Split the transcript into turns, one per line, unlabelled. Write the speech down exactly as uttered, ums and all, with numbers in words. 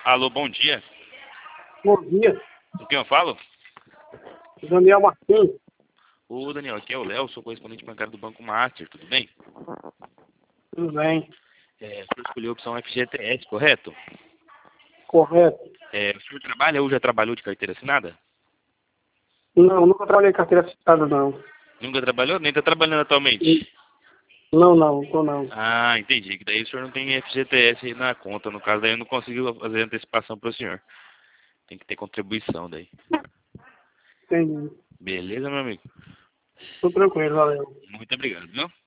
Alô, bom dia.
Bom dia,
Com quem eu falo?
Daniel Martins.
Ô, Daniel, aqui é o Léo, sou correspondente bancário do Banco Master, tudo bem?
Tudo bem?
É, o senhor escolheu a opção F G T S, correto?
Correto.
É, o senhor trabalha ou já trabalhou de carteira assinada?
Não, nunca trabalhei em carteira assinada, não.
Nunca trabalhou? Nem está trabalhando atualmente?
Não, não, tô não.
Ah, entendi. Que daí o senhor não tem F G T S aí na conta. No caso, daí eu não consigo fazer antecipação para o senhor. Tem que ter contribuição daí.
Entendi.
Beleza, meu amigo?
Tô tranquilo, valeu.
Muito obrigado, viu?